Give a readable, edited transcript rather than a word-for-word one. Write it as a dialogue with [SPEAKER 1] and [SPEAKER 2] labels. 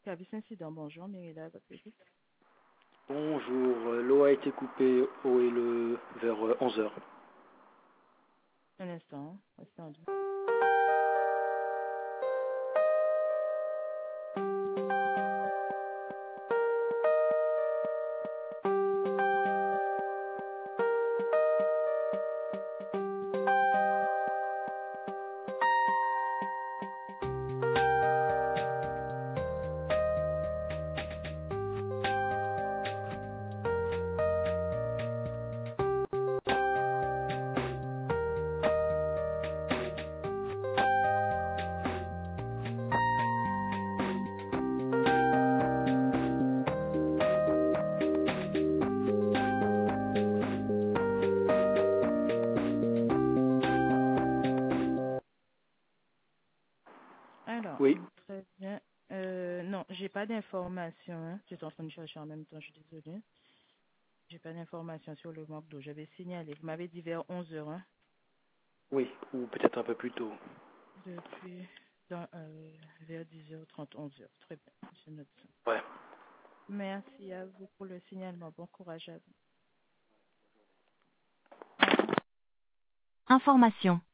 [SPEAKER 1] Service incident, bonjour, Mérida, à votre écoute.
[SPEAKER 2] Bonjour, l'eau a été coupée vers 11 heures.
[SPEAKER 1] Un instant, restez en ligne. Alors,
[SPEAKER 2] Oui,
[SPEAKER 1] très bien. Non, j'ai pas d'informations. Hein. J'étais en train de chercher en même temps, je suis désolée. J'ai pas d'informations sur le manque d'eau. J'avais signalé. Vous m'avez dit vers 11 heures, hein,
[SPEAKER 2] oui, ou peut-être un peu plus tôt.
[SPEAKER 1] depuis vers 10h30, 11 heures. Très bien, je note ça.
[SPEAKER 2] Ouais.
[SPEAKER 1] Merci à vous pour le signalement. Bon courage à vous.
[SPEAKER 3] Information.